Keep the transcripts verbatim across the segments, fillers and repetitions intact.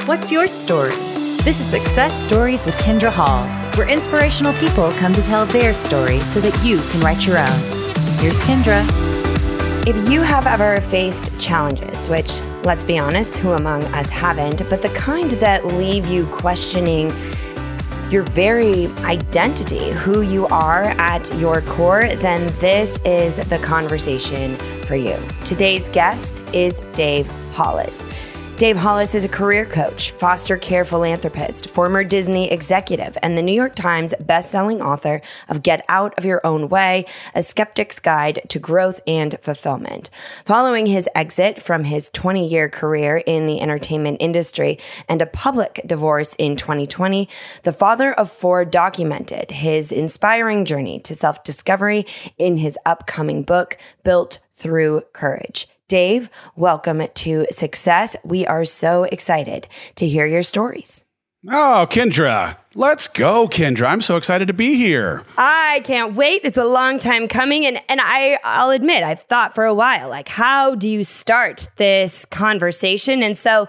What's your story? This is Success Stories with Kendra Hall, where inspirational people come to tell their story so that you can write your own. Here's Kendra. If you have ever faced challenges, which, let's be honest, who among us haven't, but the kind that leave you questioning your very identity, who you are at your core, then this is the conversation for you. Today's guest is Dave Hollis. Dave Hollis is a career coach, foster care philanthropist, former Disney executive, and the New York Times bestselling author of Get Out of Your Own Way, A Skeptic's Guide to Growth and Fulfillment. Following his exit from his twenty-year career in the entertainment industry and a public divorce in twenty twenty, the father of four documented his inspiring journey to self-discovery in his upcoming book, Built Through Courage. Dave, welcome to Success. We are so excited to hear your stories. Oh, Kendra. Let's go, Kendra. I'm so excited to be here. I can't wait. It's a long time coming. And, and I, I'll admit, I've thought for a while, like, how do you start this conversation? And so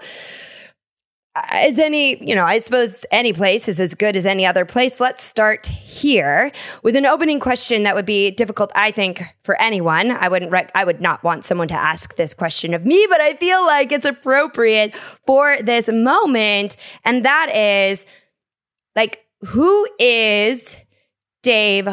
as any, you know, I suppose any place is as good as any other place. Let's start here with an opening question that would be difficult, I think, for anyone. I wouldn't, rec- I would not want someone to ask this question of me, but I feel like it's appropriate for this moment. And that is, like, who is Dave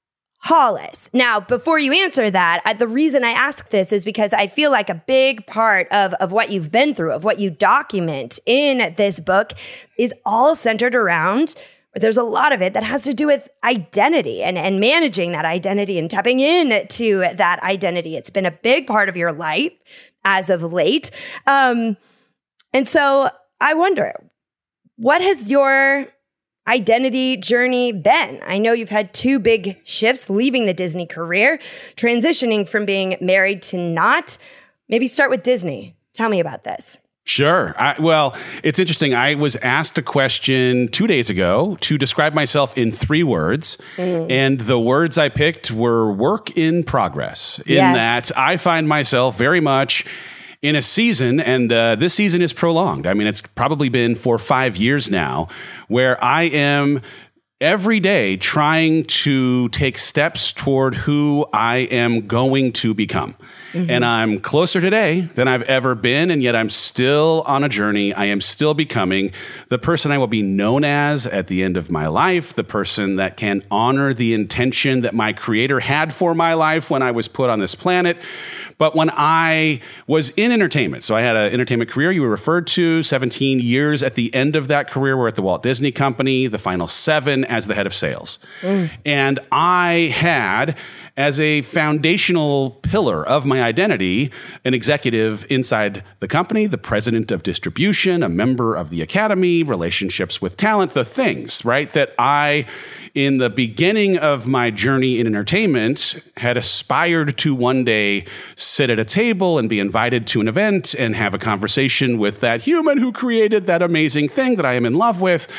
Hollis? Now, before you answer that, I, the reason I ask this is because I feel like a big part of, of what you've been through, of what you document in this book, is all centered around, or there's a lot of it that has to do with identity and, and managing that identity and tapping into that identity. It's been a big part of your life as of late. Um, and so I wonder, what has your identity journey been? I know you've had two big shifts, leaving the Disney career, transitioning from being married to not. Maybe start with Disney. Tell me about this. Sure. I, well, it's interesting. I was asked a question two days ago to describe myself in three words. Mm. And the words I picked were work in progress, in yes. that I find myself very much in a season, and uh, this season is prolonged. I mean, it's probably been for five years now, where I am every day trying to take steps toward who I am going to become. Mm-hmm. And I'm closer today than I've ever been, and yet I'm still on a journey. I am still becoming the person I will be known as at the end of my life, the person that can honor the intention that my Creator had for my life when I was put on this planet. But when I was in entertainment, so I had an entertainment career you were referred to, seventeen years. At the end of that career, we're at the Walt Disney Company, the final seven as the head of sales. Mm. And I had, as a foundational pillar of my identity, an executive inside the company, the president of distribution, a member of the academy, relationships with talent, the things, right, that I, in the beginning of my journey in entertainment, had aspired to one day sit at a table and be invited to an event and have a conversation with that human who created that amazing thing that I am in love with.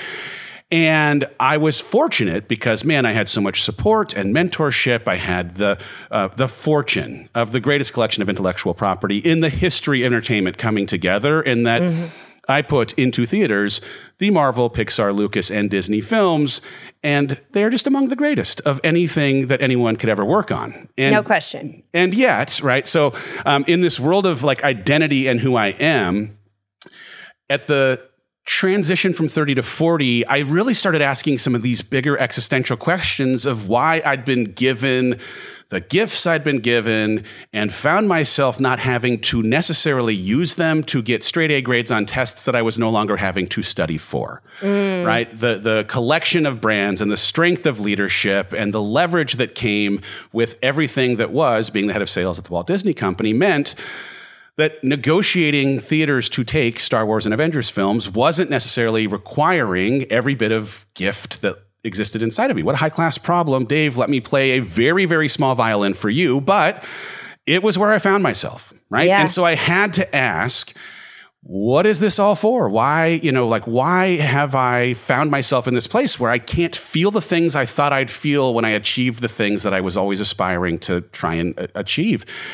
And I was fortunate because, man, I had so much support and mentorship. I had the uh, the fortune of the greatest collection of intellectual property in the history of entertainment coming together, in that mm-hmm. I put into theaters the Marvel, Pixar, Lucas, and Disney films, and they're just among the greatest of anything that anyone could ever work on. And, no question. And yet, right, so um, in this world of like identity and who I am, at the transition from thirty to forty, I really started asking some of these bigger existential questions of why I'd been given the gifts I'd been given, and found myself not having to necessarily use them to get straight A grades on tests that I was no longer having to study for, mm. right? The, the collection of brands and the strength of leadership and the leverage that came with everything that was being the head of sales at the Walt Disney Company meant that negotiating theaters to take Star Wars and Avengers films wasn't necessarily requiring every bit of gift that existed inside of me. What a high-class problem. Dave, let me play a very, very small violin for you. But it was where I found myself, right? Yeah. And so I had to ask, what is this all for? Why, you know, like, why have I found myself in this place where I can't feel the things I thought I'd feel when I achieved the things that I was always aspiring to try and uh, achieve?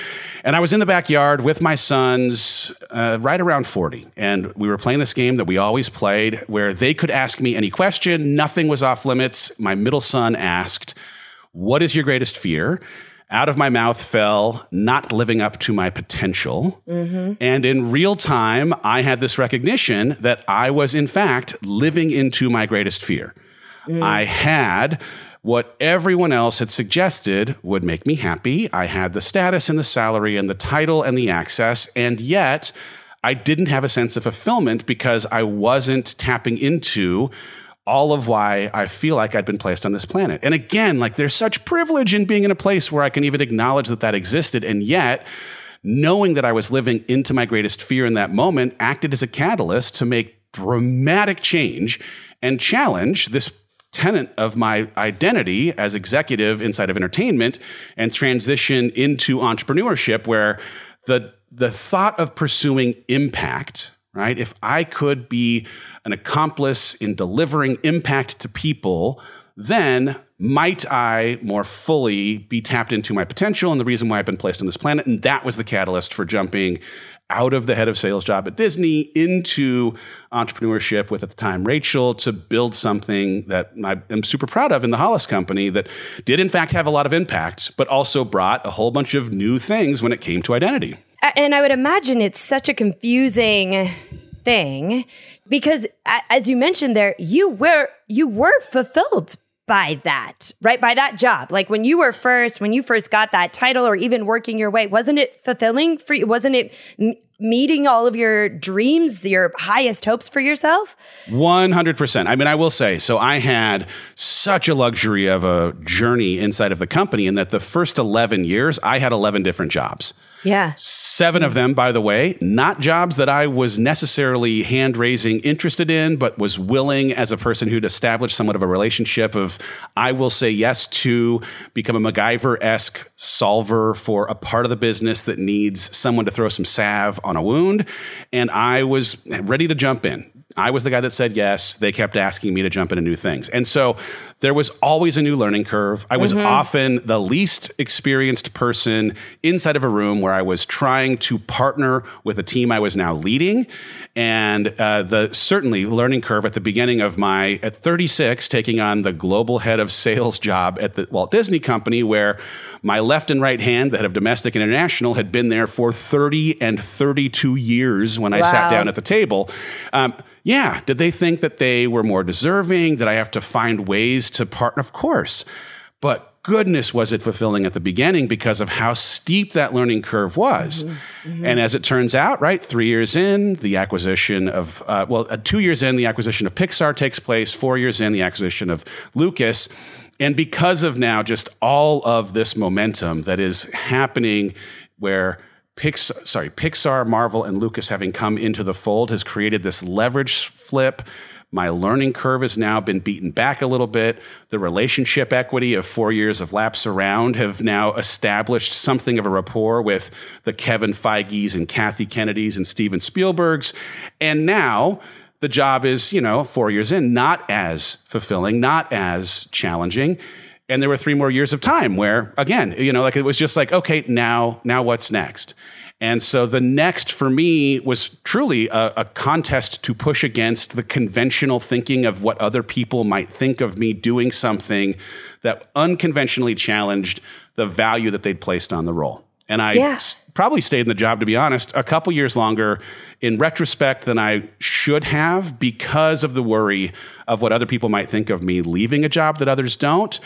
And I was in the backyard with my sons, uh, right around forty. And we were playing this game that we always played where they could ask me any question. Nothing was off limits. My middle son asked, "What is your greatest fear?" Out of my mouth fell, "Not living up to my potential." Mm-hmm. And in real time, I had this recognition that I was, in fact, living into my greatest fear. Mm. I had what everyone else had suggested would make me happy. I had the status and the salary and the title and the access, and yet I didn't have a sense of fulfillment because I wasn't tapping into all of why I feel like I'd been placed on this planet. And again, like there's such privilege in being in a place where I can even acknowledge that that existed. And yet, knowing that I was living into my greatest fear in that moment acted as a catalyst to make dramatic change and challenge this tenet of my identity as executive inside of entertainment and transition into entrepreneurship where the, the thought of pursuing impact, right? If I could be an accomplice in delivering impact to people, then might I more fully be tapped into my potential and the reason why I've been placed on this planet? And that was the catalyst for jumping out of the head of sales job at Disney into entrepreneurship with, at the time, Rachel, to build something that I am super proud of in the Hollis Company that did, in fact, have a lot of impact, but also brought a whole bunch of new things when it came to identity. And I would imagine it's such a confusing thing because, as you mentioned there, you were you were fulfilled by that, right? By that job. Like when you were first, when you first got that title or even working your way, wasn't it fulfilling for you? Wasn't it m- meeting all of your dreams, your highest hopes for yourself? one hundred percent. I mean, I will say, so I had such a luxury of a journey inside of the company in that the first eleven years, I had eleven different jobs. Yeah. Seven of them, by the way, not jobs that I was necessarily hand-raising interested in, but was willing as a person who'd established somewhat of a relationship of, I will say yes to become a MacGyver-esque solver for a part of the business that needs someone to throw some salve on a wound. And I was ready to jump in. I was the guy that said yes. They kept asking me to jump into new things. And so there was always a new learning curve. I was mm-hmm. often the least experienced person inside of a room where I was trying to partner with a team I was now leading. And uh, the certainly learning curve at the beginning of my, at thirty-six, taking on the global head of sales job at the Walt Disney Company, where my left and right hand, the head of domestic and international, had been there for thirty and thirty-two years when I wow. sat down at the table. Um, Yeah. Did they think that they were more deserving? Did I have to find ways to partner? Of course. But goodness, was it fulfilling at the beginning because of how steep that learning curve was. Mm-hmm. Mm-hmm. And as it turns out, right, three years in, the acquisition of, uh, well, uh, two years in, the acquisition of Pixar takes place. Four years in, the acquisition of Lucas. And because of now just all of this momentum that is happening where Pixar, sorry, Pixar, Marvel, and Lucas having come into the fold has created this leverage flip. My learning curve has now been beaten back a little bit. The relationship equity of four years of laps around have now established something of a rapport with the Kevin Feige's and Kathy Kennedy's and Steven Spielberg's. And now the job is, you know, four years in, not as fulfilling, not as challenging. And there were three more years of time where, again, you know, like it was just like, okay, now, now what's next? And so the next for me was truly a, a contest to push against the conventional thinking of what other people might think of me doing something that unconventionally challenged the value that they'd placed on the role. And I yeah. s- probably stayed in the job, to be honest, a couple years longer in retrospect than I should have because of the worry of what other people might think of me leaving a job that others don't.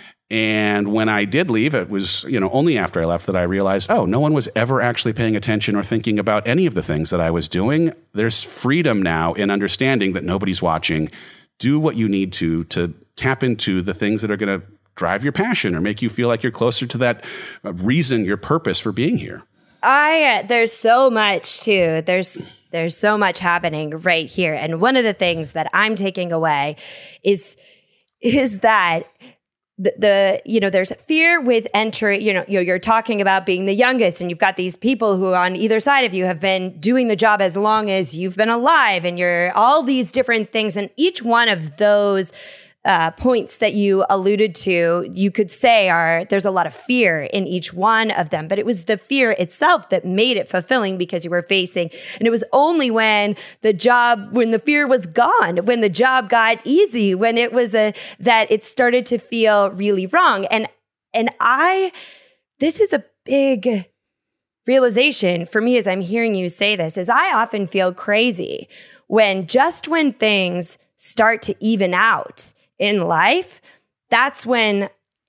And when I did leave, it was, you know, only after I left that I realized, oh, no one was ever actually paying attention or thinking about any of the things that I was doing. There's freedom now in understanding that nobody's watching. Do what you need to to tap into the things that are going to drive your passion or make you feel like you're closer to that reason, your purpose for being here. I uh, there's so much too. There's there's so much happening right here. And one of the things that I'm taking away is is that The, the, you know, there's fear with entering, you know, you're, you're talking about being the youngest and you've got these people who on either side of you have been doing the job as long as you've been alive and you're all these different things. And each one of those uh, points that you alluded to, you could say are there's a lot of fear in each one of them, but it was the fear itself that made it fulfilling because you were facing. And it was only when the job, when the fear was gone, when the job got easy, when it was a, that it started to feel really wrong. And, and I, this is a big realization for me as I'm hearing you say this, is I often feel crazy when just when things start to even out in life, that's when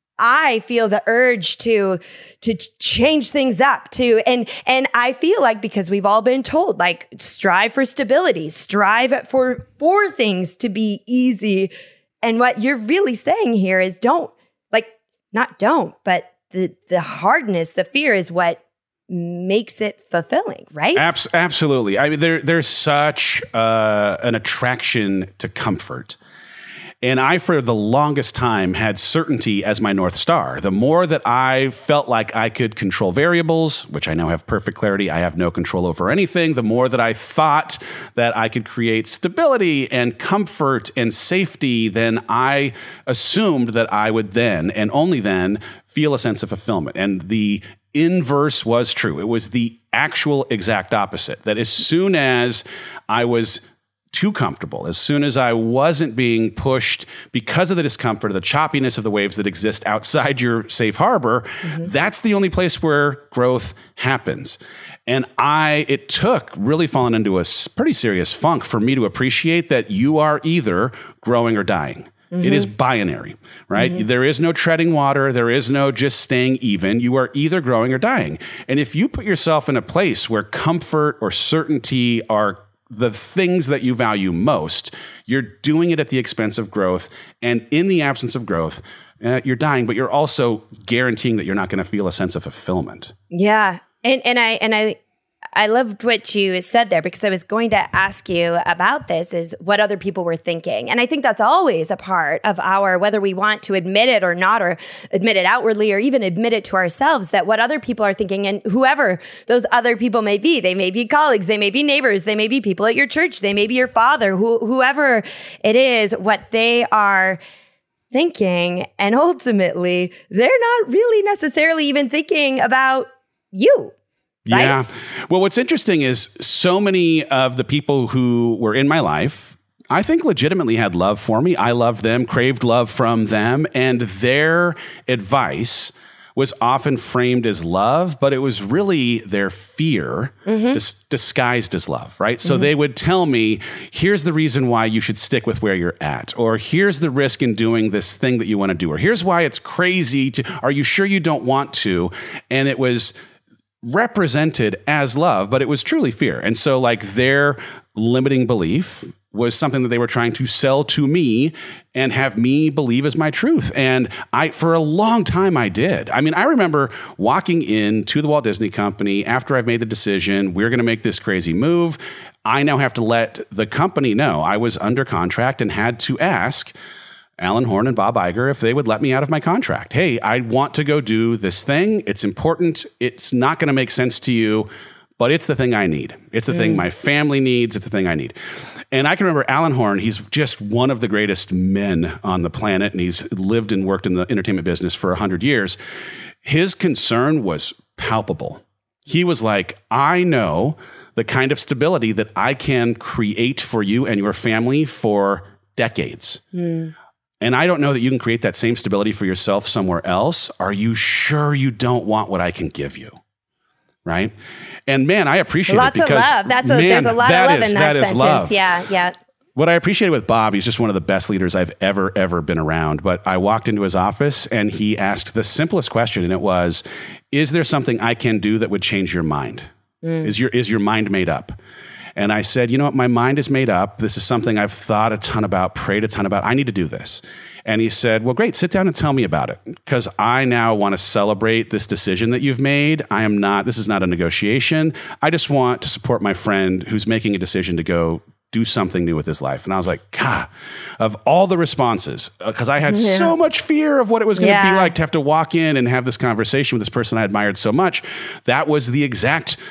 I feel the urge to to change things up to and and I feel like because we've all been told like strive for stability, strive for for things to be easy. And what you're really saying here is don't like not don't, but the the hardness, the fear is what makes it fulfilling, right? Abs- absolutely. I mean, there there's such uh, an attraction to comfort. And I, for the longest time, had certainty as my North Star. The more that I felt like I could control variables, which I now have perfect clarity, I have no control over anything, the more that I thought that I could create stability and comfort and safety, then I assumed that I would then, and only then, feel a sense of fulfillment. And the inverse was true. It was the actual exact opposite. That as soon as I was too comfortable, as soon as I wasn't being pushed because of the discomfort, of the choppiness of the waves that exist outside your safe harbor, mm-hmm. that's the only place where growth happens. And I, it took really falling into a pretty serious funk for me to appreciate that you are either growing or dying. Mm-hmm. It is binary, right? Mm-hmm. There is no treading water. There is no just staying even. You are either growing or dying. And if you put yourself in a place where comfort or certainty are the things that you value most, you're doing it at the expense of growth. And in the absence of growth, uh, you're dying, but you're also guaranteeing that you're not going to feel a sense of fulfillment. Yeah. And and I and I I loved what you said there, because I was going to ask you about this, is what other people were thinking. And I think that's always a part of our, whether we want to admit it or not, or admit it outwardly, or even admit it to ourselves, that what other people are thinking, and whoever those other people may be, they may be colleagues, they may be neighbors, they may be people at your church, they may be your father, who, whoever it is, what they are thinking. And ultimately, they're not really necessarily even thinking about you. Right? Yeah. Well, what's interesting is so many of the people who were in my life, I think legitimately had love for me. I loved them, craved love from them, and their advice was often framed as love, but it was really their fear mm-hmm. dis- disguised as love, right? So mm-hmm. they would tell me, here's the reason why you should stick with where you're at, or here's the risk in doing this thing that you want to do, or here's why it's crazy to, are you sure you don't want to? And it was represented as love, but it was truly fear. And so like their limiting belief was something that they were trying to sell to me and have me believe as my truth. And I, for a long time, I did. I mean, I remember walking into the Walt Disney Company after I've made the decision, we're going to make this crazy move. I now have to let the company know I was under contract and had to ask Alan Horn and Bob Iger if they would let me out of my contract. Hey, I want to go do this thing. It's important. It's not going to make sense to you, but it's the thing I need. It's the mm. thing my family needs. It's the thing I need. And I can remember Alan Horn, he's just one of the greatest men on the planet, and he's lived and worked in the entertainment business for one hundred years. His concern was palpable. He was like, I know the kind of stability that I can create for you and your family for decades. Mm. And I don't know that you can create that same stability for yourself somewhere else. Are you sure you don't want what I can give you? Right? And man, I appreciate Lots it because of love. That's a, man, there's a lot that of love is, in that, that sentence. Love. Yeah, yeah. What I appreciated with Bob, he's just one of the best leaders I've ever, ever been around. But I walked into his office and he asked the simplest question, and it was, is there something I can do that would change your mind? Mm. Is your is your mind made up? And I said, you know what, my mind is made up. This is something I've thought a ton about, prayed a ton about. I need to do this. And he said, well, great, sit down and tell me about it, because I now want to celebrate this decision that you've made. I am not, this is not a negotiation. I just want to support my friend who's making a decision to go do something new with his life. And I was like, God, of all the responses, because I had yeah. so much fear of what it was going to yeah. be like to have to walk in and have this conversation with this person I admired so much, that was the exact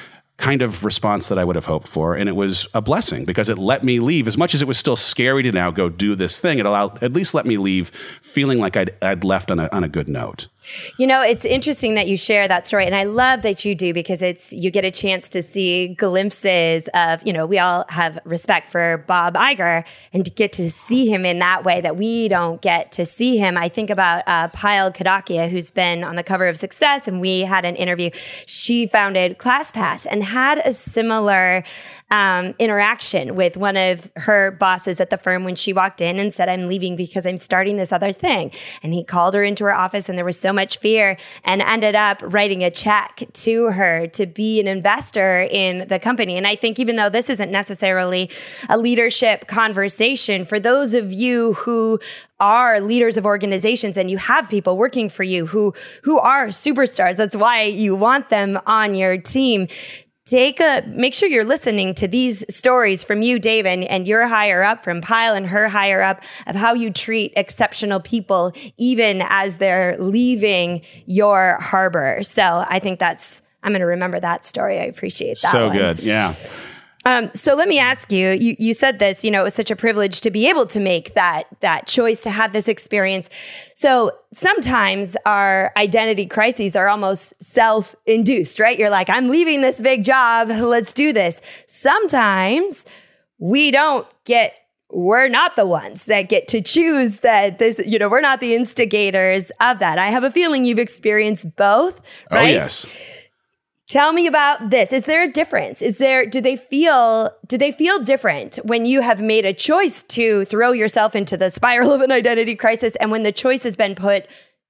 kind of response that I would have hoped for. And it was a blessing because it let me leave. As much as it was still scary to now go do this thing, it allowed, at least let me leave feeling like I'd, I'd left on a, on a good note. You know, it's interesting that you share that story, and I love that you do because it's you get a chance to see glimpses of, you know, we all have respect for Bob Iger, and to get to see him in that way that we don't get to see him. I think about uh, Payal Kadakia, who's been on the cover of Success, and we had an interview. She founded ClassPass and had a similar um, interaction with one of her bosses at the firm when she walked in and said, "I'm leaving because I'm starting this other thing." And he called her into her office, and there was so much fear, and ended up writing a check to her to be an investor in the company. And I think even though this isn't necessarily a leadership conversation, for those of you who are leaders of organizations and you have people working for you who who are superstars, that's why you want them on your team. Take a, make sure you're listening to these stories from you, Dave, and, and your higher up, from Payal and her higher up, of how you treat exceptional people, even as they're leaving your harbor. So I think that's, I'm going to remember that story. I appreciate that So one. good. Yeah. Um, so let me ask you, you, you said this, you know, it was such a privilege to be able to make that, that choice, to have this experience. So sometimes our identity crises are almost self-induced, right? You're like, I'm leaving this big job. Let's do this. Sometimes we don't get, we're not the ones that get to choose that this, you know, we're not the instigators of that. I have a feeling you've experienced both, right? Oh, yes. Tell me about this. Is there a difference? Is there, do they feel, do they feel different when you have made a choice to throw yourself into the spiral of an identity crisis, and when the choice has been put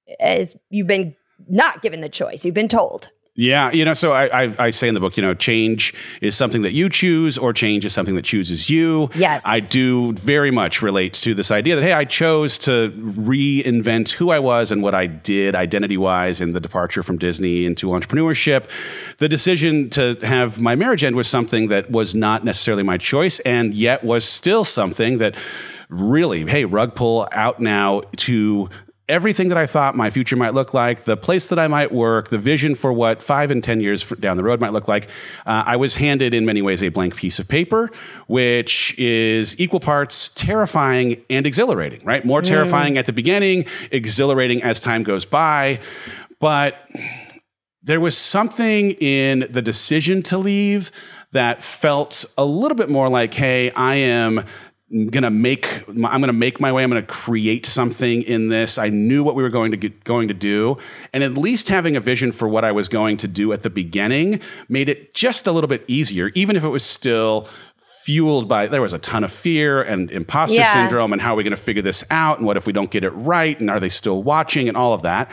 as you've been not given the choice, you've been told? Yeah, you know, so I, I I say in the book, you know, change is something that you choose, or change is something that chooses you. Yes. I do very much relate to this idea that, hey, I chose to reinvent who I was and what I did identity-wise in the departure from Disney into entrepreneurship. The decision to have my marriage end was something that was not necessarily my choice, and yet was still something that really, hey, rug pull out now to everything that I thought my future might look like, the place that I might work, the vision for what five and ten years down the road might look like. Uh, I was handed in many ways a blank piece of paper, which is equal parts terrifying and exhilarating, right? More terrifying mm. at the beginning, exhilarating as time goes by. But there was something in the decision to leave that felt a little bit more like, hey, I am gonna make I'm gonna make my way. I'm gonna create something in this. I knew what we were going to get, going to do, and at least having a vision for what I was going to do at the beginning made it just a little bit easier, even if it was still fueled by, there was a ton of fear and imposter yeah. syndrome, and how are we going to figure this out, and what if we don't get it right, and are they still watching, and all of that.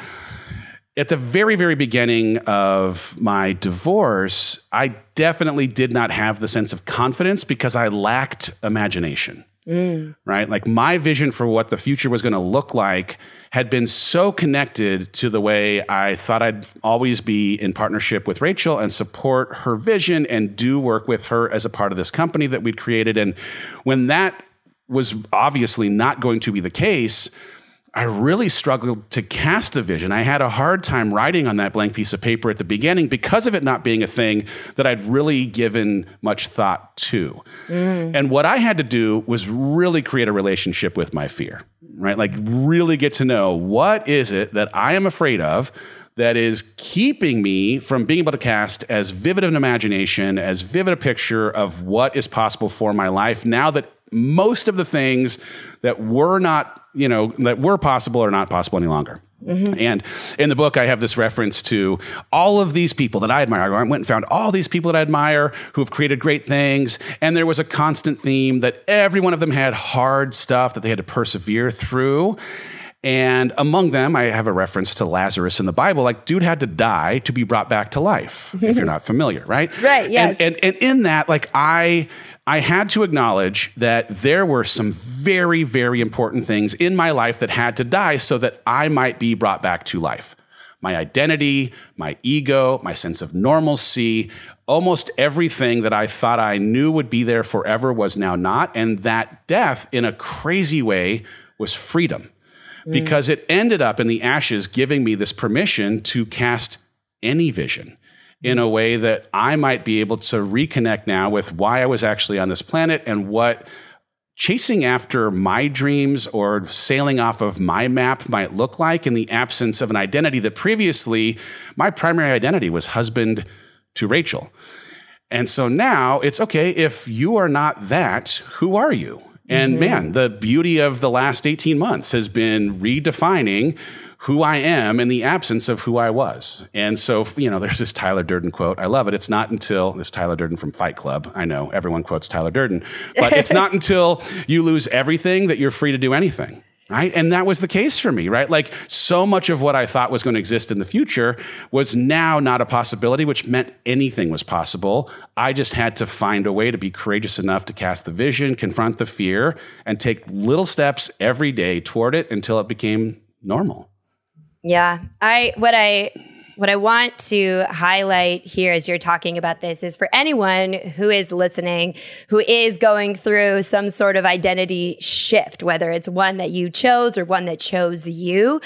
At the very, very beginning of my divorce, I definitely did not have the sense of confidence because I lacked imagination. Mm. Right? Like, my vision for what the future was going to look like had been so connected to the way I thought I'd always be in partnership with Rachel and support her vision and do work with her as a part of this company that we'd created. And when that was obviously not going to be the case, I really struggled to cast a vision. I had a hard time writing on that blank piece of paper at the beginning because of it not being a thing that I'd really given much thought to. Mm. And what I had to do was really create a relationship with my fear, right? Like, really get to know, what is it that I am afraid of that is keeping me from being able to cast as vivid an imagination, as vivid a picture of what is possible for my life now that most of the things that were not, you know, that were possible are not possible any longer. Mm-hmm. And in the book, I have this reference to all of these people that I admire. I went and found all these people that I admire who have created great things. And there was a constant theme that every one of them had hard stuff that they had to persevere through. And among them, I have a reference to Lazarus in the Bible. Like, dude had to die to be brought back to life, if you're not familiar, right? Right, yes. And, and, and in that, like, I... I had to acknowledge that there were some very, very important things in my life that had to die so that I might be brought back to life. My identity, my ego, my sense of normalcy, almost everything that I thought I knew would be there forever was now not. And that death, in a crazy way, was freedom. Mm. Because it ended up in the ashes giving me this permission to cast any vision, in a way that I might be able to reconnect now with why I was actually on this planet and what chasing after my dreams or sailing off of my map might look like in the absence of an identity that previously my primary identity was husband to Rachel. And so now it's okay, if you are not that, who are you? And mm-hmm. man, the beauty of the last eighteen months has been redefining who I am in the absence of who I was. And so, you know, there's this Tyler Durden quote. I love it. It's not until, this Tyler Durden from Fight Club. I know everyone quotes Tyler Durden, but it's not until you lose everything that you're free to do anything. Right. And that was the case for me, right? Like so much of what I thought was going to exist in the future was now not a possibility, which meant anything was possible. I just had to find a way to be courageous enough to cast the vision, confront the fear, and take little steps every day toward it until it became normal. Yeah. I, what I, what I want to highlight here as you're talking about this is for anyone who is listening, who is going through some sort of identity shift, whether it's one that you chose or one that chose you,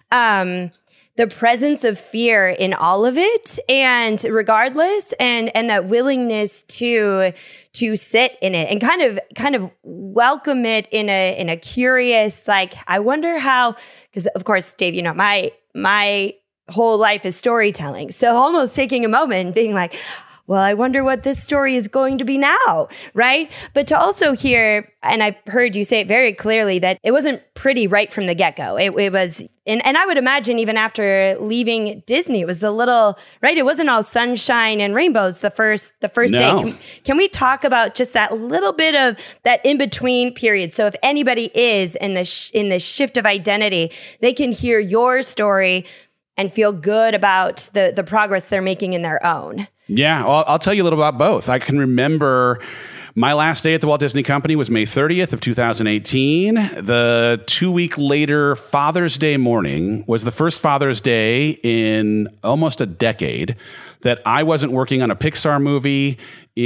um, the presence of fear in all of it, and regardless, and and that willingness to to sit in it and kind of kind of welcome it in a in a curious, like, I wonder how, because of course, Dave, you know, my my whole life is storytelling. So almost taking a moment and being like, well, I wonder what this story is going to be now, right? But to also hear, and I've heard you say it very clearly, that it wasn't pretty right from the get-go. It, it was, and, and I would imagine even after leaving Disney, it was a little, right? It wasn't all sunshine and rainbows the first the first no. day. Can, can we talk about just that little bit of that in-between period? So if anybody is in the sh- in the shift of identity, they can hear your story and feel good about the the progress they're making in their own. Yeah, well, I'll tell you a little about both. I can remember my last day at the Walt Disney Company was May thirtieth of two thousand eighteen. The two week later Father's Day morning was the first Father's Day in almost a decade that I wasn't working on a Pixar movie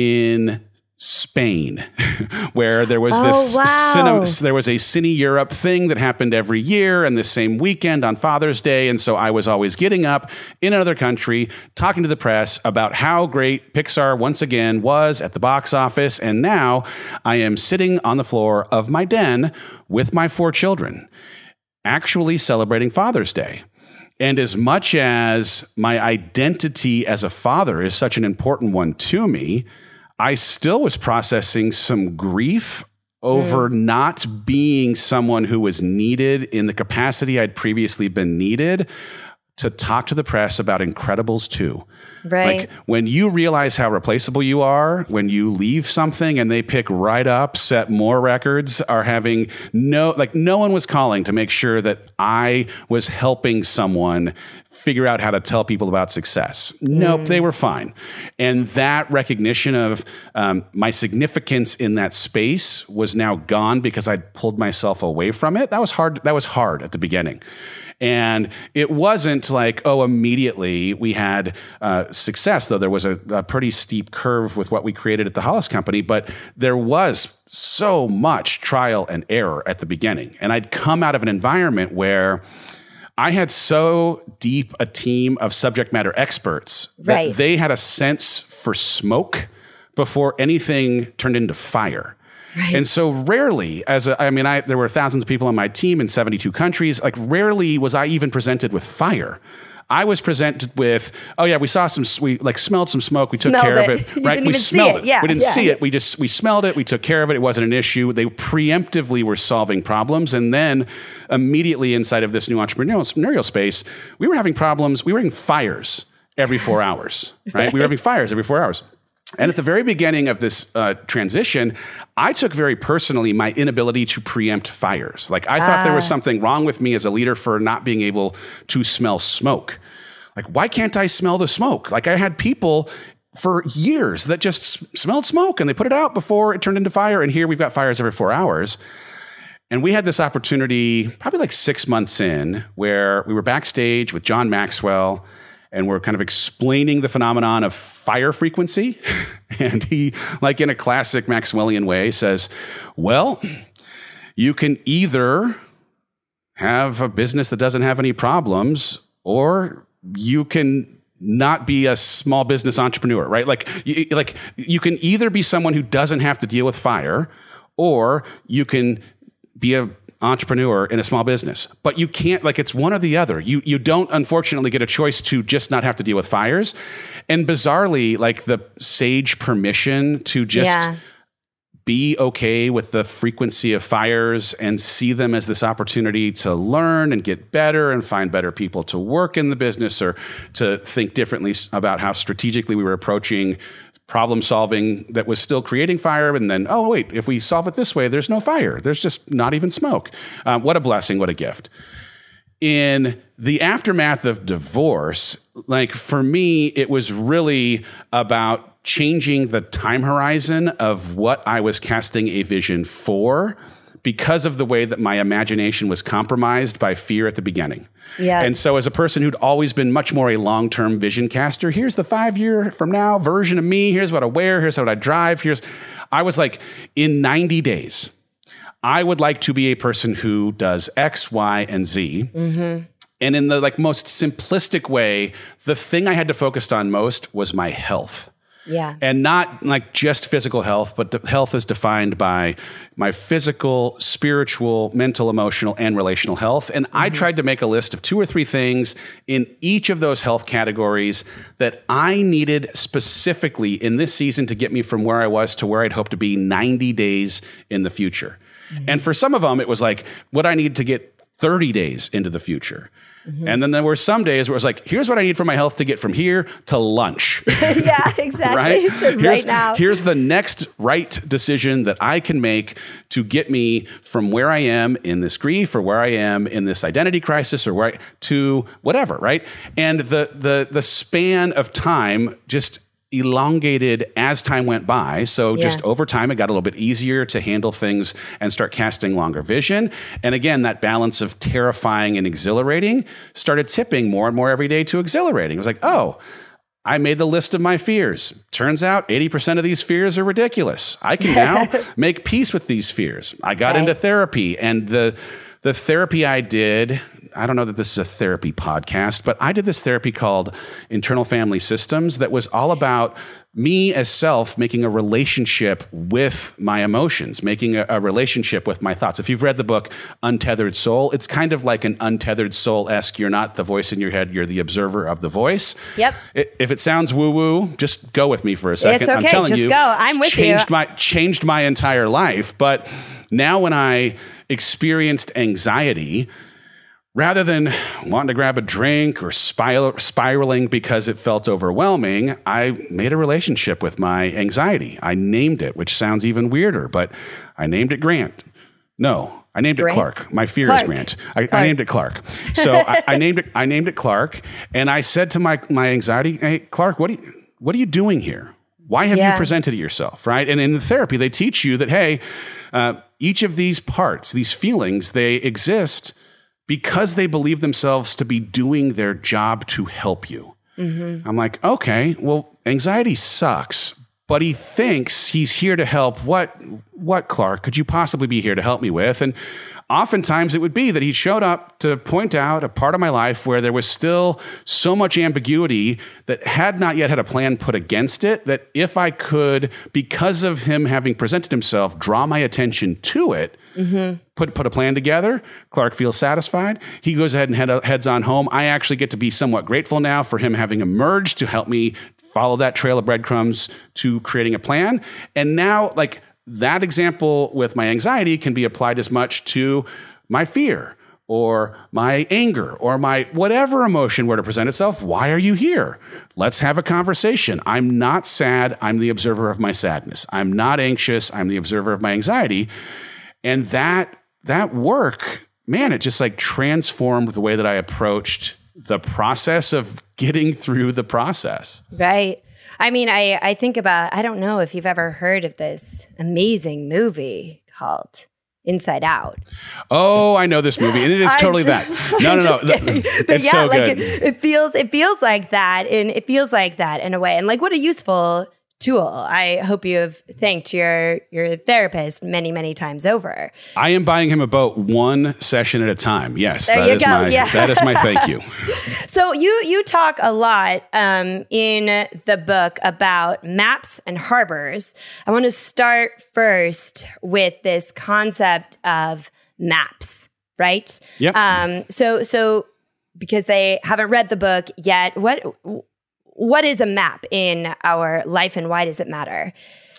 in Spain, where there was oh, this wow. cinema, there was a Cine Europe thing that happened every year and the same weekend on Father's Day. And so I was always getting up in another country, talking to the press about how great Pixar once again was at the box office. And now I am sitting on the floor of my den with my four children, actually celebrating Father's Day. And as much as my identity as a father is such an important one to me, I still was processing some grief over mm. not being someone who was needed in the capacity I'd previously been needed to talk to the press about Incredibles two. Right. Like when you realize how replaceable you are, when you leave something and they pick right up, set more records, are having no, like no one was calling to make sure that I was helping someone figure out how to tell people about success. Nope, mm. they were fine. And that recognition of um, my significance in that space was now gone because I'd pulled myself away from it. That was hard. That was hard at the beginning. And it wasn't like, oh, immediately we had uh, success, though there was a, a pretty steep curve with what we created at the Hollis Company, but there was so much trial and error at the beginning. And I'd come out of an environment where I had so deep a team of subject matter experts that right. they had a sense for smoke before anything turned into fire. Right. And so rarely, as a, I mean, I, there were thousands of people on my team in seventy-two countries, like rarely was I even presented with fire. I was presented with, oh yeah, we saw some, we like smelled some smoke. We took smelled care it. of it, You right? didn't We even smelled see it. it. Yeah, we didn't yeah. see it. We just, we smelled it. We took care of it. It wasn't an issue. They preemptively were solving problems. And then immediately inside of this new entrepreneurial, entrepreneurial space, we were having problems. We were having fires every four hours, right? We were having fires every four hours. And at the very beginning of this uh, transition, I took very personally my inability to preempt fires. Like I thought ah. there was something wrong with me as a leader for not being able to smell smoke. Like, why can't I smell the smoke? Like I had people for years that just s- smelled smoke and they put it out before it turned into fire. And here we've got fires every four hours. And we had this opportunity probably like six months in where we were backstage with John Maxwell and we're kind of explaining the phenomenon of fire frequency. And he, like in a classic Maxwellian way, says, well, you can either have a business that doesn't have any problems, or you can not be a small business entrepreneur, right? Like, you, like you can either be someone who doesn't have to deal with fire, or you can be a entrepreneur in a small business. But you can't, like, it's one or the other. You you don't, unfortunately, get a choice to just not have to deal with fires. And bizarrely, like, the sage permission to just Yeah. be okay with the frequency of fires and see them as this opportunity to learn and get better and find better people to work in the business, or to think differently s- about how strategically we were approaching problem solving that was still creating fire. And then, oh, wait, if we solve it this way, there's no fire. There's just not even smoke. Um, what a blessing. What a gift. In the aftermath of divorce, like, for me, it was really about changing the time horizon of what I was casting a vision for, because of the way that my imagination was compromised by fear at the beginning. Yeah. And so, as a person who'd always been much more a long-term vision caster, here's the five-year from now version of me. Here's what I wear. Here's what I drive. Here's, I was like, in ninety days, I would like to be a person who does X, Y, and Z. Mm-hmm. And in the like most simplistic way, the thing I had to focus on most was my health. Yeah. And not like just physical health, but de- health is defined by my physical, spiritual, mental, emotional, and relational health. And mm-hmm. I tried to make a list of two or three things in each of those health categories that I needed specifically in this season to get me from where I was to where I'd hope to be ninety days in the future. Mm-hmm. And for some of them, it was like what I need to get thirty days into the future. Mm-hmm. And then there were some days where it was like, here's what I need for my health to get from here to lunch. Yeah, exactly. Right? So right here's, now. Here's the next right decision that I can make to get me from where I am in this grief, or where I am in this identity crisis, or where I, to whatever, right? And the the the span of time just elongated as time went by. So Yeah. just over time, it got a little bit easier to handle things and start casting longer vision. And again, that balance of terrifying and exhilarating started tipping more and more every day to exhilarating. It was like, oh, I made the list of my fears. Turns out eighty percent of these fears are ridiculous. I can now make peace with these fears. I got Right. into therapy, and the the therapy I did, I don't know that this is a therapy podcast, but I did this therapy called Internal Family Systems that was all about me as self making a relationship with my emotions, making a, a relationship with my thoughts. If you've read the book Untethered Soul, it's kind of like an untethered soul-esque. You're not the voice in your head, you're the observer of the voice. Yep. It, if it sounds woo-woo, just go with me for a second. It's okay, I'm telling just you, go. I'm with you. changed my changed my entire life. But now when I experienced anxiety, rather than wanting to grab a drink or spiral, spiraling because it felt overwhelming, I made a relationship with my anxiety. I named it, which sounds even weirder, but I named it Grant. No, I named Grant? it Clark. My fear Clark. is Grant. I, Clark. I named it Clark. So I, I named it. I named it Clark, and I said to my my anxiety, "Hey, Clark, what are you, what are you doing here? Why have Yeah. you presented it yourself?" Right? And in the therapy, they teach you that, hey, uh, each of these parts, these feelings, they exist because they believe themselves to be doing their job to help you. Mm-hmm. I'm like, okay, well, anxiety sucks, but he thinks he's here to help. What, what, Clark, could you possibly be here to help me with? And oftentimes it would be that he showed up to point out a part of my life where there was still so much ambiguity that had not yet had a plan put against it, that if I could, because of him having presented himself, draw my attention to it, mm-hmm. put put a plan together, Clark feels satisfied. He goes ahead and head, heads on home. I actually get to be somewhat grateful now for him having emerged to help me follow that trail of breadcrumbs to creating a plan. And now, like, that example with my anxiety can be applied as much to my fear or my anger or my whatever emotion were to present itself. Why are you here? Let's have a conversation. I'm not sad. I'm the observer of my sadness. I'm not anxious. I'm the observer of my anxiety. And that that work, man, it just like transformed the way that I approached the process of getting through the process. Right. I mean, I, I think about, I don't know if you've ever heard of this amazing movie called Inside Out. Oh, I know this movie, and it is I'm totally just- that. No, I'm no, no. just kidding. But It's yeah, so like good. It, it feels, it feels like that, and it feels like that in a way. And like, what a useful tool. I hope you have thanked your your therapist many, many times over. I am buying him a boat one session at a time. Yes, there that you is go. my Yeah. that is my thank you. So you you talk a lot um, in the book about maps and harbors. I want to start first with this concept of maps, right? Yep. Um, so so because they haven't read the book yet, what what is a map in our life and why does it matter?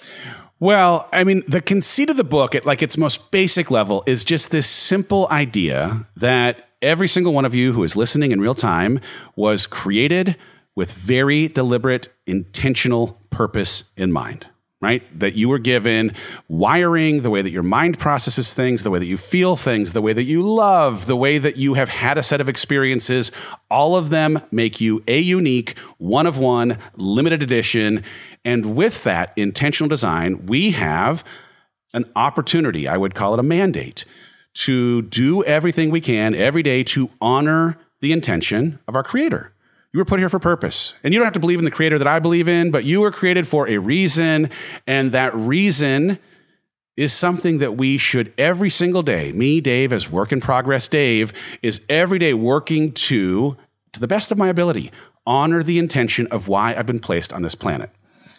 Well, I mean, the conceit of the book at like its most basic level is just this simple idea that every single one of you who is listening in real time was created with very deliberate, intentional purpose in mind, right? That you were given wiring, the way that your mind processes things, the way that you feel things, the way that you love, the way that you have had a set of experiences. All of them make you a unique, one of one, limited edition. And with that intentional design, we have an opportunity, I would call it a mandate, to do everything we can every day to honor the intention of our Creator. You were put here for purpose. And you don't have to believe in the Creator that I believe in, but you were created for a reason. And that reason is something that we should every single day, me, Dave, as work in progress Dave, is every day working to, to the best of my ability, honor the intention of why I've been placed on this planet.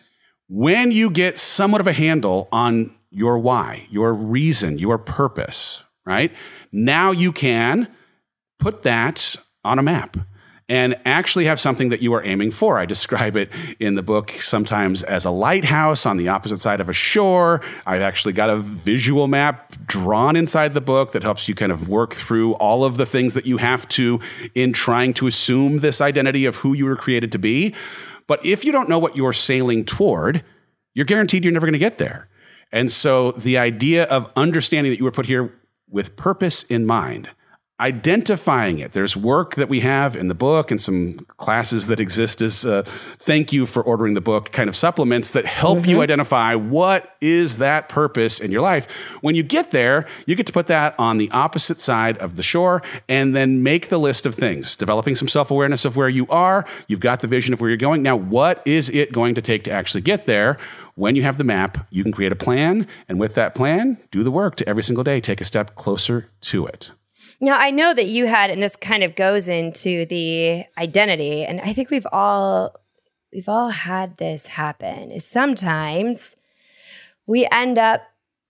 When you get somewhat of a handle on your why, your reason, your purpose, right? Now you can put that on a map and actually have something that you are aiming for. I describe it in the book sometimes as a lighthouse on the opposite side of a shore. I've actually got a visual map drawn inside the book that helps you kind of work through all of the things that you have to in trying to assume this identity of who you were created to be. But if you don't know what you're sailing toward, you're guaranteed you're never going to get there. And so the idea of understanding that you were put here with purpose in mind, identifying it. There's work that we have in the book and some classes that exist as uh, thank you for ordering the book kind of supplements that help mm-hmm. you identify what is that purpose in your life. When you get there, you get to put that on the opposite side of the shore and then make the list of things, developing some self-awareness of where you are. You've got the vision of where you're going. Now, what is it going to take to actually get there? When you have the map, you can create a plan. And with that plan, do the work to every single day, take a step closer to it. Now, I know that you had, and this kind of goes into the identity, and I think we've all we've all had this happen, is sometimes we end up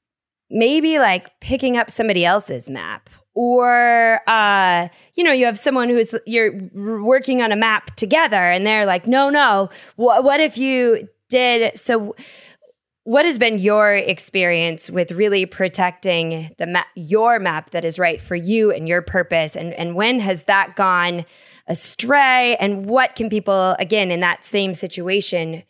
maybe like picking up somebody else's map. Or, uh, you know, you have someone who's, you're working on a map together, and they're like, no, no, wh- what if you did, so... What has been your experience with really protecting the map, your map that is right for you and your purpose? And, and when has that gone astray? And what can people, again, in that same situation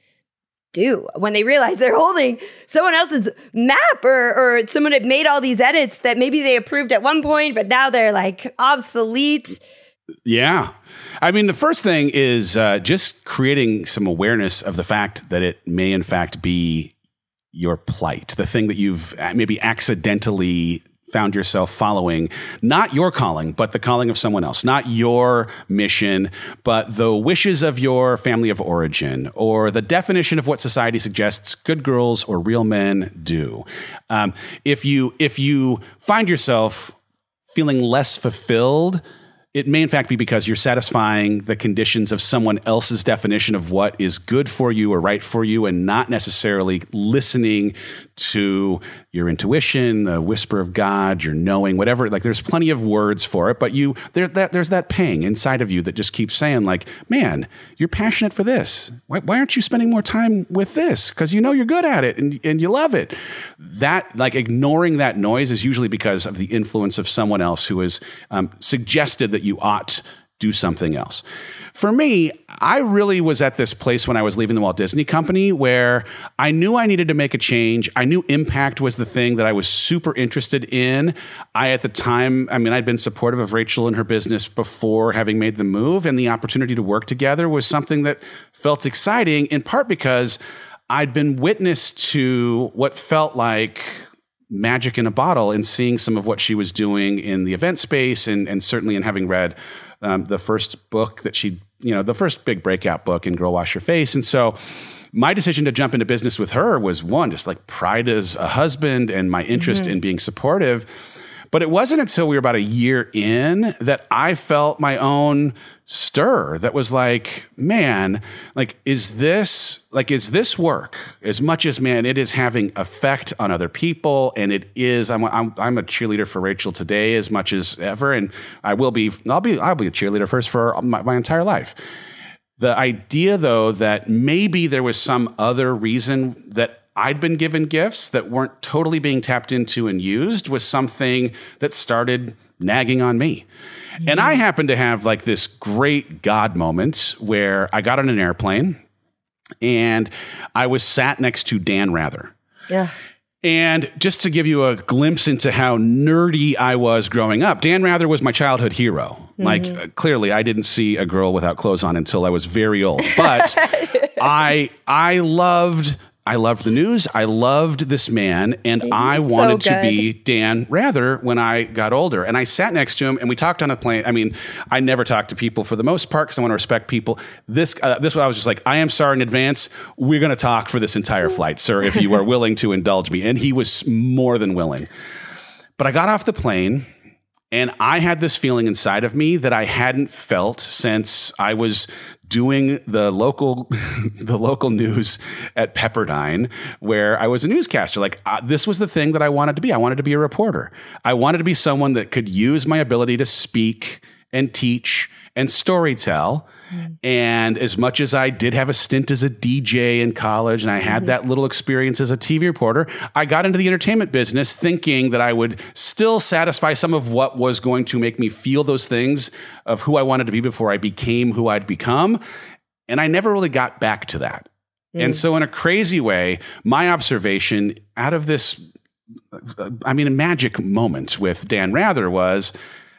do when they realize they're holding someone else's map or, or someone had made all these edits that maybe they approved at one point, but now they're like obsolete? Yeah. I mean, the first thing is uh, just creating some awareness of the fact that it may in fact be your plight, the thing that you've maybe accidentally found yourself following, not your calling, but the calling of someone else, not your mission, but the wishes of your family of origin, or the definition of what society suggests good girls or real men do. Um, if you if you find yourself feeling less fulfilled, it may in fact be because you're satisfying the conditions of someone else's definition of what is good for you or right for you, and not necessarily listening to your intuition, the whisper of God, your knowing, whatever. Like, there's plenty of words for it, but you there that there's that pang inside of you that just keeps saying, like, man, you're passionate for this. Why, why aren't you spending more time with this? Because you know you're good at it and, and you love it. That, like, ignoring that noise is usually because of the influence of someone else who has um, suggested that you ought do something else. For me, I really was at this place when I was leaving the Walt Disney Company where I knew I needed to make a change. I knew impact was the thing that I was super interested in. I, at the time, I mean, I'd been supportive of Rachel and her business before having made the move, and the opportunity to work together was something that felt exciting, in part because I'd been witness to what felt like magic in a bottle and seeing some of what she was doing in the event space, and, and certainly in having read um, the first book that she, you know, the first big breakout book in Girl Wash Your Face. And so my decision to jump into business with her was one, just like pride as a husband and my interest mm-hmm. in being supportive. But it wasn't until we were about a year in that I felt my own stir that was like, man, like, is this, like, is this work as much as, man, it is having effect on other people. And it is, I'm, I'm, I'm a cheerleader for Rachel today as much as ever. And I will be, I'll be, I'll be a cheerleader for her for my, my entire life. The idea though, that maybe there was some other reason that I'd been given gifts that weren't totally being tapped into and used was something that started nagging on me. Mm-hmm. And I happened to have like this great God moment where I got on an airplane and I was sat next to Dan Rather. Yeah. And just to give you a glimpse into how nerdy I was growing up, Dan Rather was my childhood hero. Mm-hmm. Like, uh, clearly, I didn't see a girl without clothes on until I was very old. But I I loved... I loved the news. I loved this man, and I wanted so to be Dan Rather when I got older. And I sat next to him, and we talked on a plane. I mean, I never talk to people for the most part because I want to respect people. This, uh, this, I was just like, I am sorry in advance. We're going to talk for this entire flight, sir, if you are willing to indulge me. And he was more than willing. But I got off the plane, and I had this feeling inside of me that I hadn't felt since I was doing the local the local news at Pepperdine, where I was a newscaster. Like, uh, this was the thing that I wanted to be. I wanted to be a reporter. I wanted to be someone that could use my ability to speak and teach and storytell. Mm. And as much as I did have a stint as a D J in college, and I had mm-hmm. that little experience as a T V reporter, I got into the entertainment business thinking that I would still satisfy some of what was going to make me feel those things of who I wanted to be before I became who I'd become. And I never really got back to that. Mm. And so in a crazy way, my observation out of this, I mean, a magic moment with Dan Rather was,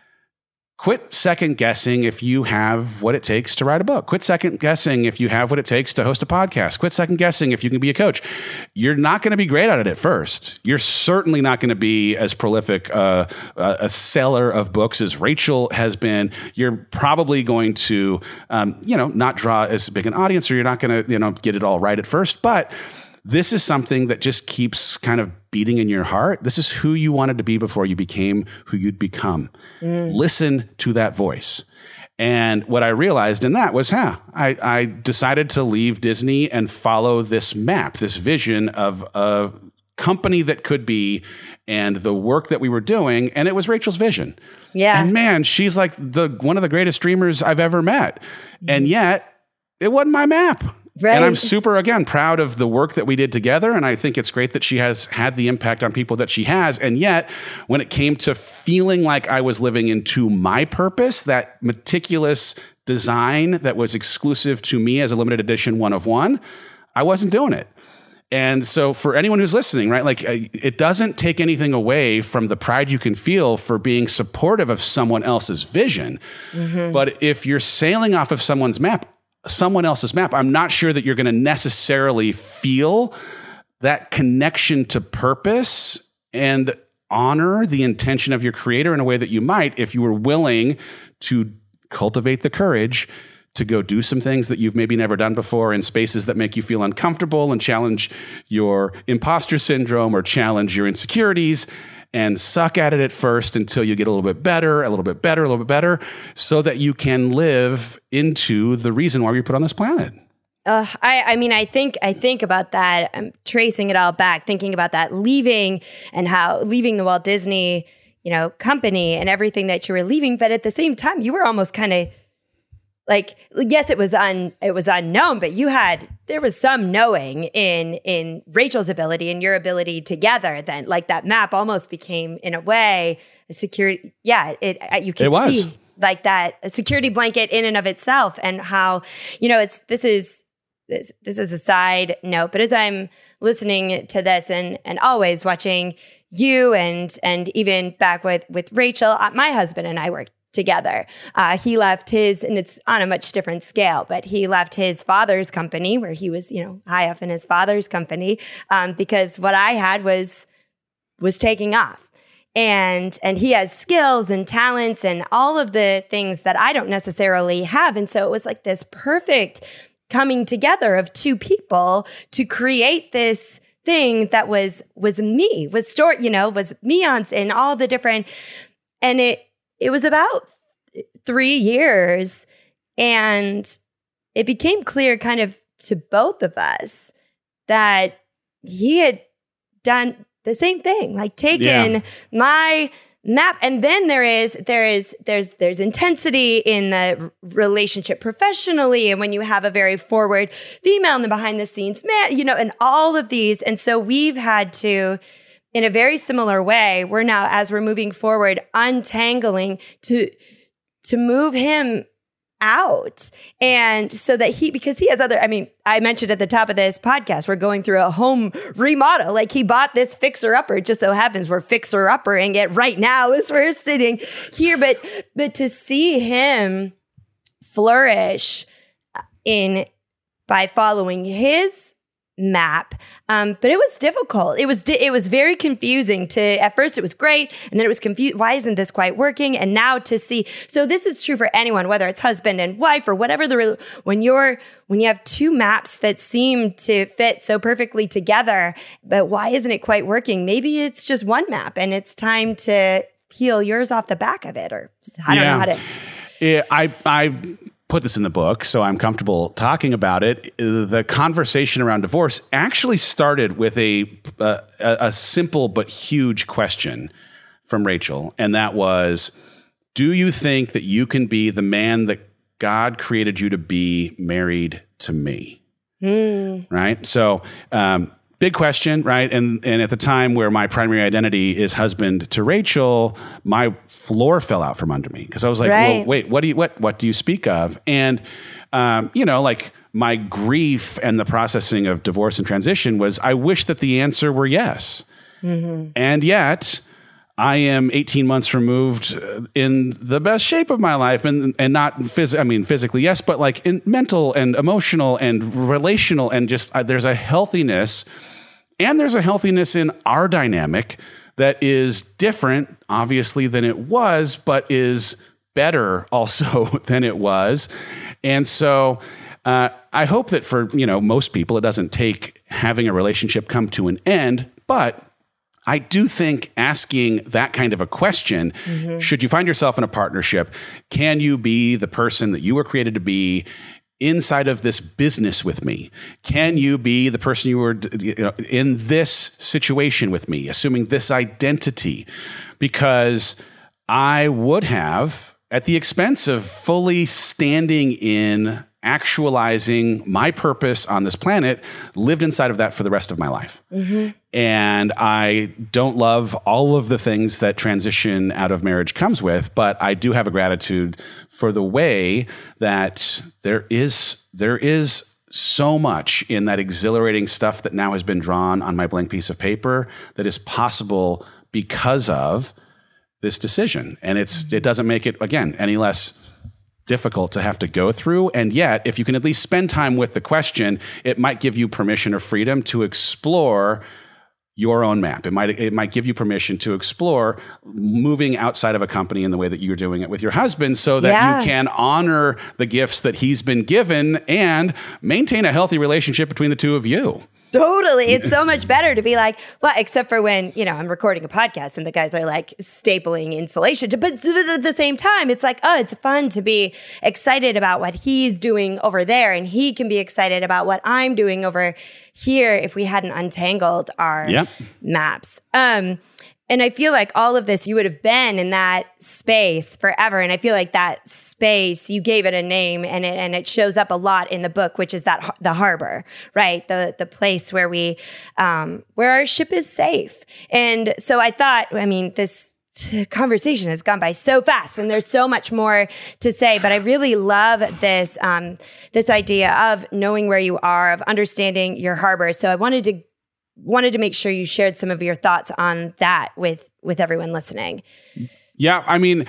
quit second guessing if you have what it takes to write a book. Quit second guessing if you have what it takes to host a podcast. Quit second guessing if you can be a coach. You're not going to be great at it at first. You're certainly not going to be as prolific uh, a seller of books as Rachel has been. You're probably going to, um, you know, not draw as big an audience, or you're not going to, you know, get it all right at first. But this is something that just keeps kind of beating in your heart. This is who you wanted to be before you became who you'd become. Mm. Listen to that voice. And what I realized in that was, huh, I, I decided to leave Disney and follow this map, this vision of a company that could be, and the work that we were doing. And it was Rachel's vision. Yeah. And man, she's like the one of the greatest dreamers I've ever met. Mm. And yet, it wasn't my map. Right. And I'm super, again, proud of the work that we did together. And I think it's great that she has had the impact on people that she has. And yet, when it came to feeling like I was living into my purpose, that meticulous design that was exclusive to me as a limited edition one of one, I wasn't doing it. And so for anyone who's listening, right, like, it doesn't take anything away from the pride you can feel for being supportive of someone else's vision. Mm-hmm. But if you're sailing off of someone's map, someone else's map, I'm not sure that you're going to necessarily feel that connection to purpose and honor the intention of your creator in a way that you might if you were willing to cultivate the courage to go do some things that you've maybe never done before in spaces that make you feel uncomfortable and challenge your imposter syndrome or challenge your insecurities, and suck at it at first until you get a little bit better, a little bit better, a little bit better, so that you can live into the reason why we were put on this planet. Uh, I, I mean, I think I think about that. I'm tracing it all back, thinking about that, leaving and how leaving the Walt Disney, you know, company and everything that you were leaving. But at the same time, you were almost kind of like, yes, it was un, it was unknown, but you had, there was some knowing in in Rachel's ability and your ability together. Then, like, that map almost became, in a way, a security. Yeah, it you can it was. see like that a security blanket in and of itself, and how, you know, it's this is this this is a side note, but as I'm listening to this and and always watching you and and even back with with Rachel, my husband and I worked together. Uh, he left his, and it's on a much different scale, but he left his father's company where he was, you know, high up in his father's company, um, because what I had was, was taking off. And, and he has skills and talents and all of the things that I don't necessarily have. And so it was like this perfect coming together of two people to create this thing that was was me, was story, you know, was me on and all the different, and it it was about three years, and it became clear kind of to both of us that he had done the same thing, like taken yeah. my map. And then there is, there is, there's, there's intensity in the relationship professionally. And when you have a very forward female in the behind the scenes man, you know, and all of these. And so we've had to, in a very similar way, we're now, as we're moving forward, untangling to, to move him out. And so that he, because he has other, I mean, I mentioned at the top of this podcast, we're going through a home remodel. Like he bought this fixer upper. It just so happens we're fixer uppering it right now as we're sitting here. But, but to see him flourish in, by following his map. Um, but it was difficult. It was, di- it was very confusing to, at first it was great. And then it was confused. Why isn't this quite working? And now to see, so this is true for anyone, whether it's husband and wife or whatever the, when you're, when you have two maps that seem to fit so perfectly together, but why isn't it quite working? Maybe it's just one map and it's time to peel yours off the back of it, or I don't yeah. know how to. Yeah, I, I, put this in the book, so I'm comfortable talking about it. The conversation around divorce actually started with a, uh, a simple but huge question from Rachel, and that was, do you think that you can be the man that God created you to be married to me? Mm. Right? So, um, big question, right? And and at the time where my primary identity is husband to Rachel, my floor fell out from under me because I was like, right. well, wait, what do you what what do you speak of? And um, you know, like my grief and the processing of divorce and transition was, I wish that the answer were yes. Mm-hmm. And yet I am eighteen months removed in the best shape of my life, and and not phys- I mean physically, yes, but like in mental and emotional and relational, and just uh, there's a healthiness, and there's a healthiness in our dynamic that is different, obviously, than it was, but is better also than it was, and so. Uh, I hope that for you know most people, it doesn't take having a relationship come to an end, but I do think asking that kind of a question, mm-hmm. should you find yourself in a partnership, can you be the person that you were created to be inside of this business with me? Can you be the person you were you know, in this situation with me, assuming this identity? Because I would have, at the expense of fully standing in actualizing my purpose on this planet, lived inside of that for the rest of my life. Mm-hmm. And I don't love all of the things that transition out of marriage comes with, but I do have a gratitude for the way that there is there is so much in that exhilarating stuff that now has been drawn on my blank piece of paper that is possible because of this decision. And it's mm-hmm. it doesn't make it, again, any less difficult to have to go through. And yet, if you can at least spend time with the question, it might give you permission or freedom to explore your own map. It might it might give you permission to explore moving outside of a company in the way that you're doing it with your husband, so that yeah. you can honor the gifts that he's been given and maintain a healthy relationship between the two of you. Totally. It's so much better to be like, well, except for when, you know, I'm recording a podcast and the guys are like stapling insulation. But at the same time, it's like, oh, it's fun to be excited about what he's doing over there. And he can be excited about what I'm doing over here if we hadn't untangled our yep. maps. Um, and I feel like all of this, you would have been in that space forever. And I feel like that space, you gave it a name, and it and it shows up a lot in the book, which is that the harbor, right? The the place where we, um, where our ship is safe. And so I thought, I mean, this conversation has gone by so fast, and there's so much more to say. But I really love this um, this idea of knowing where you are, of understanding your harbor. So I wanted to. wanted to make sure you shared some of your thoughts on that with, with everyone listening. Yeah. I mean,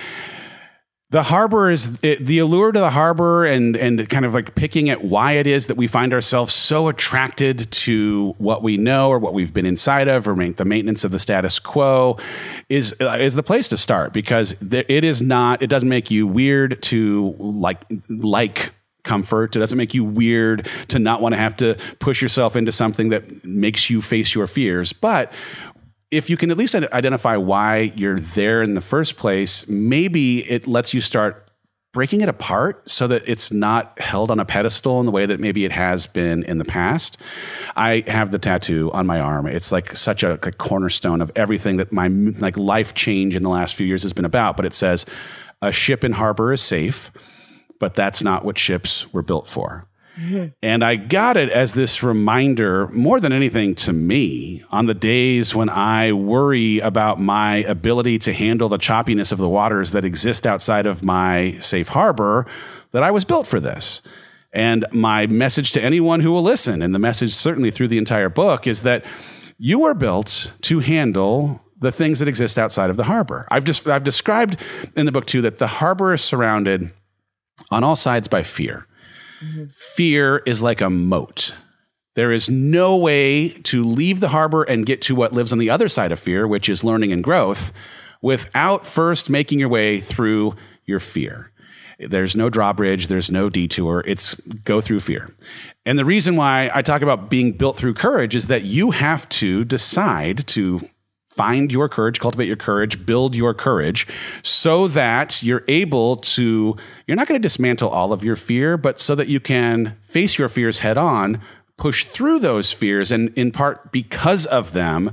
the harbor is it, the allure to the harbor, and, and kind of like picking at why it is that we find ourselves so attracted to what we know or what we've been inside of, or the maintenance of the status quo is, uh, is the place to start, because there, it is not, it doesn't make you weird to like, like comfort. It doesn't make you weird to not want to have to push yourself into something that makes you face your fears. But if you can at least identify why you're there in the first place, maybe it lets you start breaking it apart so that it's not held on a pedestal in the way that maybe it has been in the past. I have the tattoo on my arm. It's like such a, a cornerstone of everything that my like life change in the last few years has been about. But it says, a ship in harbor is safe, but that's not what ships were built for. Mm-hmm. And I got it as this reminder, more than anything to me, on the days when I worry about my ability to handle the choppiness of the waters that exist outside of my safe harbor, that I was built for this. And my message to anyone who will listen, and the message certainly through the entire book, is that you are built to handle the things that exist outside of the harbor. I've just I've described in the book too that the harbor is surrounded on all sides by fear. Mm-hmm. Fear is like a moat. There is no way to leave the harbor and get to what lives on the other side of fear, which is learning and growth, without first making your way through your fear. There's no drawbridge. There's no detour. It's go through fear. And the reason why I talk about being built through courage is that you have to decide to find your courage, cultivate your courage, build your courage so that you're able to, you're not going to dismantle all of your fear, but so that you can face your fears head on, push through those fears, and in part because of them,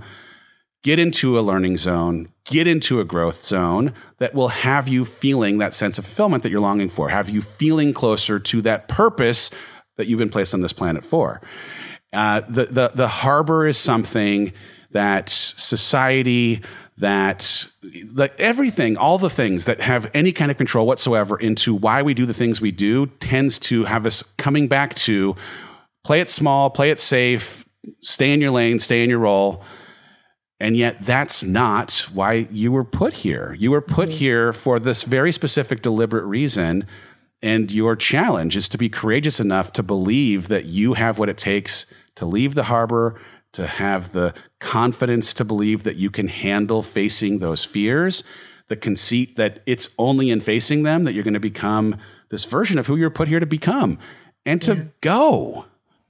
get into a learning zone, get into a growth zone that will have you feeling that sense of fulfillment that you're longing for, have you feeling closer to that purpose that you've been placed on this planet for. Uh, the, the, the harbor is something that society, that like everything, all the things that have any kind of control whatsoever into why we do the things we do tends to have us coming back to play it small, play it safe, stay in your lane, stay in your role. And yet that's not why you were put here. You were put mm-hmm. here for this very specific, deliberate reason. And your challenge is to be courageous enough to believe that you have what it takes to leave the harbor, to have the confidence to believe that you can handle facing those fears, the conceit that it's only in facing them that you're going to become this version of who you're put here to become, and to yeah. go.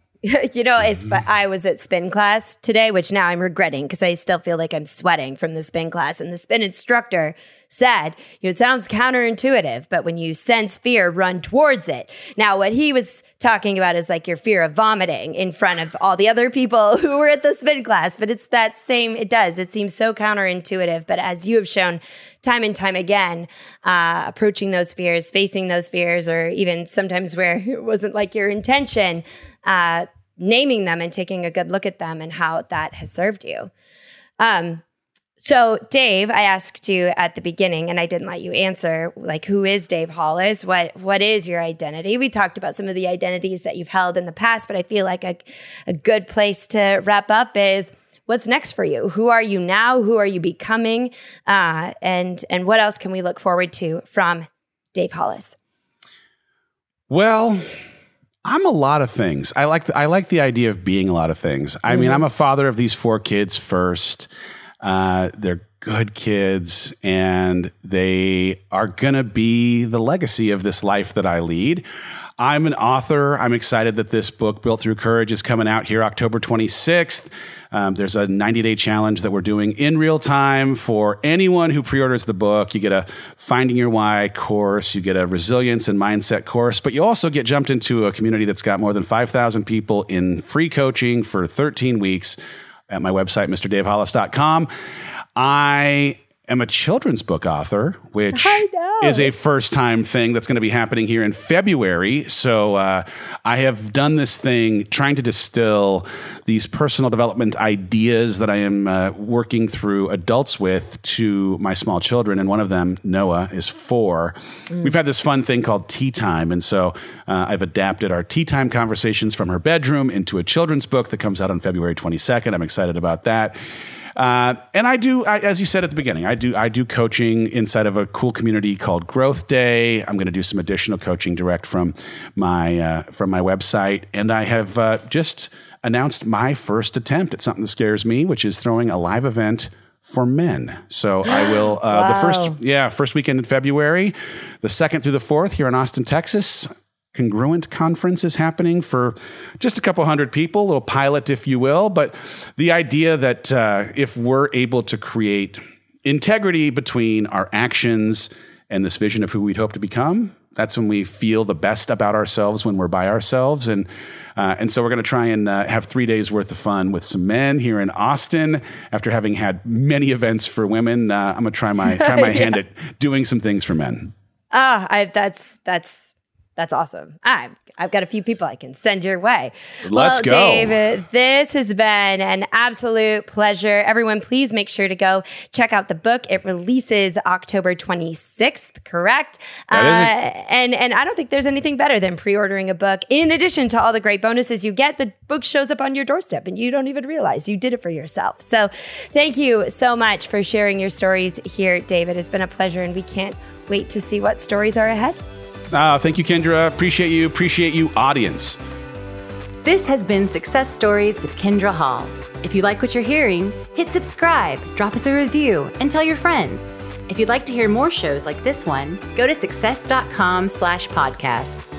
You know, it's. I was at spin class today, which now I'm regretting because I still feel like I'm sweating from the spin class. And the spin instructor said, you know, it sounds counterintuitive, but when you sense fear, run towards it. Now, what he was talking about is like your fear of vomiting in front of all the other people who were at the spin class. But it's that same, it does. It seems so counterintuitive. But as you have shown time and time again, uh, approaching those fears, facing those fears, or even sometimes where it wasn't like your intention, uh, naming them and taking a good look at them and how that has served you. Um, So, Dave, I asked you at the beginning, and I didn't let you answer, like, who is Dave Hollis? What What is your identity? We talked about some of the identities that you've held in the past, but I feel like a, a good place to wrap up is, what's next for you? Who are you now? Who are you becoming? Uh, and and what else can we look forward to from Dave Hollis? Well, I'm a lot of things. I like the, I like the idea of being a lot of things. I mm-hmm. mean, I'm a father of these four kids first. Uh, they're good kids, and they are going to be the legacy of this life that I lead. I'm an author. I'm excited that this book, Built Through Courage, is coming out here October twenty-sixth. Um, there's a ninety-day challenge that we're doing in real time for anyone who pre-orders the book. You get a Finding Your Why course. You get a resilience and mindset course. But you also get jumped into a community that's got more than five thousand people in free coaching for thirteen weeks at my website, Mr Dave Hollis dot com. I am a children's book author, which is a first-time thing that's going to be happening here in February. So uh, I have done this thing trying to distill these personal development ideas that I am uh, working through adults with to my small children. And one of them, Noah, is four. Mm. We've had this fun thing called Tea Time. And so uh, I've adapted our Tea Time conversations from her bedroom into a children's book that comes out on February twenty-second. I'm excited about that. Uh, and I do, I, as you said at the beginning, I do I do coaching inside of a cool community called Growth Day. I'm going to do some additional coaching direct from my uh, from my website, and I have uh, just announced my first attempt at something that scares me, which is throwing a live event for men. So I will uh, wow. the first yeah first weekend in February, the second through the fourth here in Austin, Texas. Congruent Conference is happening for just a couple hundred people, a little pilot, if you will. But the idea that uh, if we're able to create integrity between our actions and this vision of who we'd hope to become, that's when we feel the best about ourselves, when we're by ourselves. And uh, and so we're going to try and uh, have three days worth of fun with some men here in Austin. After having had many events for women, uh, I'm going to try my try my yeah. hand at doing some things for men. Ah, I, that's that's that's awesome. I've I've got a few people I can send your way. Let's well, go, David. This has been an absolute pleasure. Everyone, please make sure to go check out the book. It releases October twenty-sixth. Correct? Uh, and and I don't think there's anything better than pre-ordering a book. In addition to all the great bonuses you get, the book shows up on your doorstep, and you don't even realize you did it for yourself. So, thank you so much for sharing your stories here, David. It's been a pleasure, and we can't wait to see what stories are ahead. Uh, thank you, Kendra. Appreciate you. Appreciate you, audience. This has been Success Stories with Kendra Hall. If you like what you're hearing, hit subscribe, drop us a review, and tell your friends. If you'd like to hear more shows like this one, go to success dot com slash podcasts.